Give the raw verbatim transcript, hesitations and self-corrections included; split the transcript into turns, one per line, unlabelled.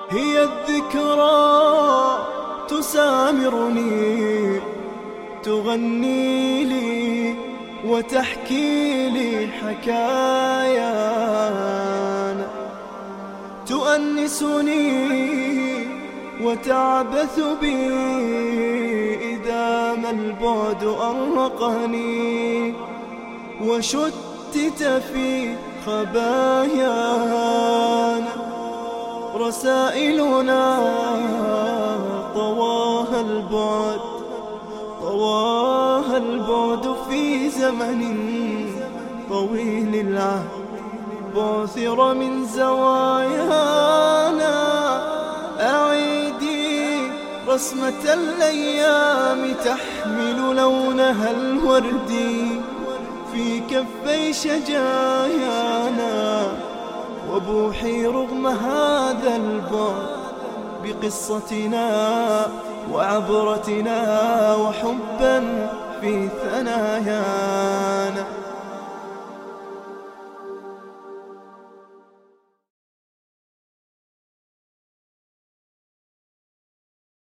هي الذكرى تسامرني، تغني لي وتحكي لي حكايانا، تؤنسني وتعبث بي إذا ما البعد أرقني، وشتت في خبايانا رسائلنا طواها البعد، طواها البعد في زمن طويل العهد، بعثر من زوايانا. أعيدي رسمة الأيام تحمل لونها الوردي في كفي شجايانا، وبوحي رغم هذا البعد بقصتنا وعبرتنا وحبا في ثنايانا.